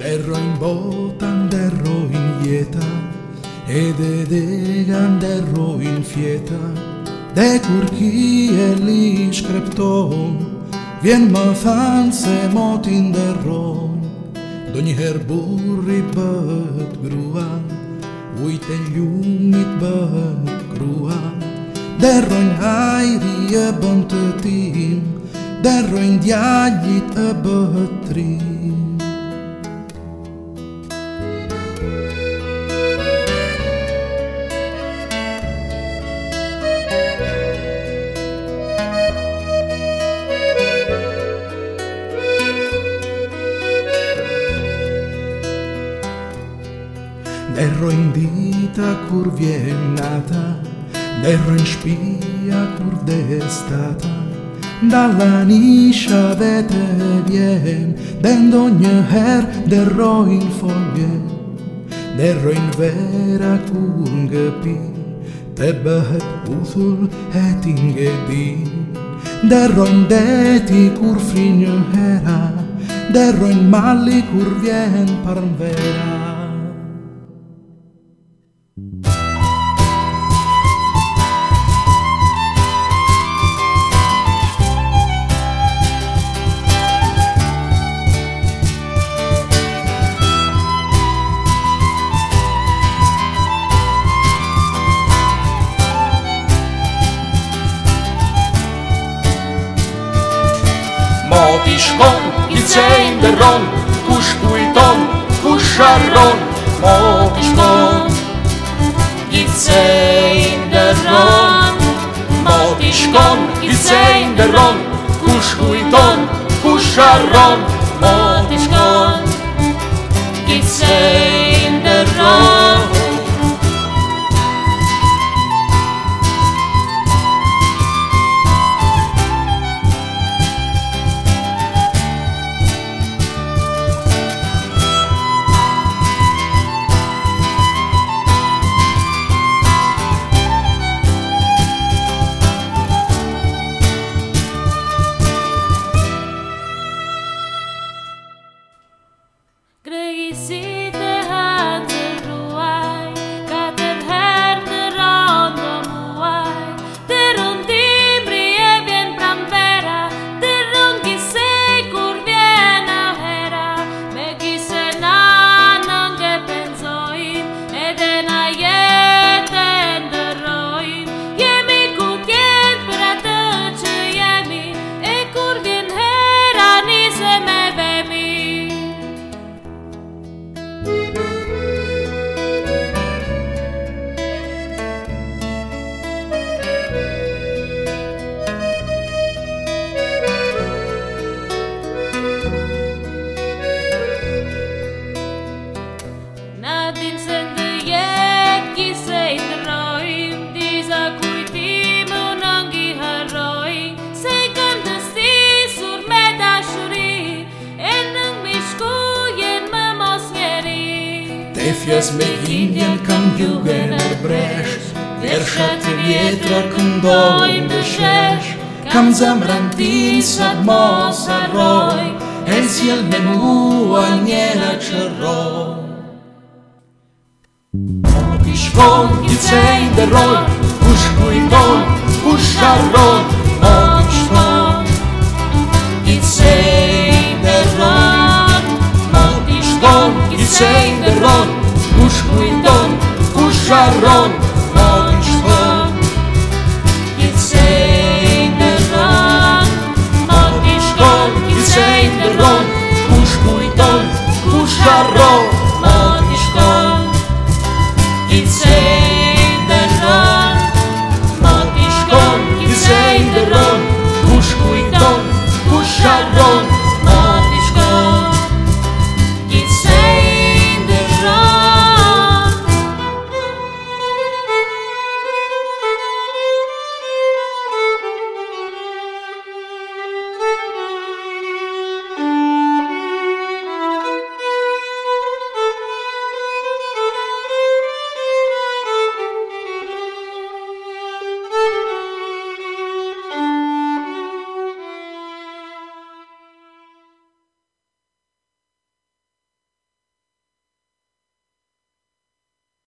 Derro in botan, derro in ieta, ed edegan derro in fieta, de curchi e li scripton, vien ma fan se motin derro, d'ogni herburri băt grua, uite ljumit băt grua, derro in airi e băntătim, derro in diaglit e bătrim. Derro in dita cur vien nata, derro in spia cur destata, dalla niscia vete vien, d'ogni her derro in foglie, derro in vera cur ngăpi, te băhet uthul et ingedi, derro in deti cur frignă hera, derro in malli cur vien parvera. Motișcon, ghiței de ron, cuș uiton, cuș șaron. Motișcon, ghiței de ron, motișcon, ghiței de ron, cuș uiton, cuș șaron. Motișcon, ghiței de ron. Fias me indian cam jugen bresh, vershat vietra când doi deșeș, cam zamrantin sad mos arroi, el ciel me mua niera cerroi. Motișcon, ghiței de rol, cuș cuiton, cuș șaron.